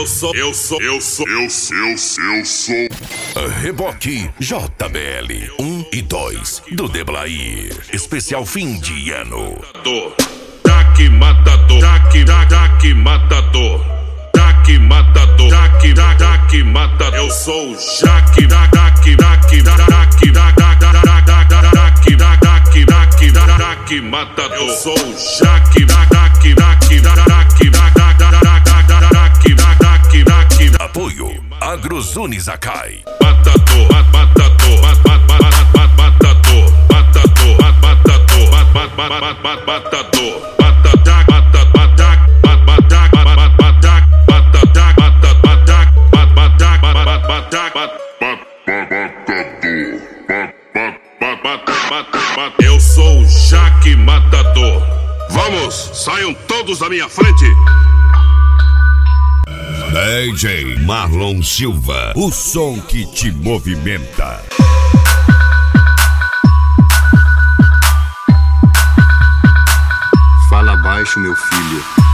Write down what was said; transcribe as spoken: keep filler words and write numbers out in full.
Eu sou, eu sou, eu sou, eu sou, eu sou, eu sou. Reboque J B L um e dois do Deblair. Especial fim de ano. Jaque matador, Jaque, Jaque matador, Jaque matador, Jaque, Jaque matador. Eu sou o Jaque, Jaque, Jaque, Jaque, Jaque, Jaque, Jaque, Jaque matador. Eu sou o Jaque, Jaque, Jaque, Jaque, Jaque, Jaque. Apoio Agrozone Zakai. Matador, matador, matador, matador, matador, matador, matador. Eu sou o Jaque Matador. Vamos, saiam todos da minha frente. D J Marlon Silva, o som que te movimenta. Fala baixo, meu filho.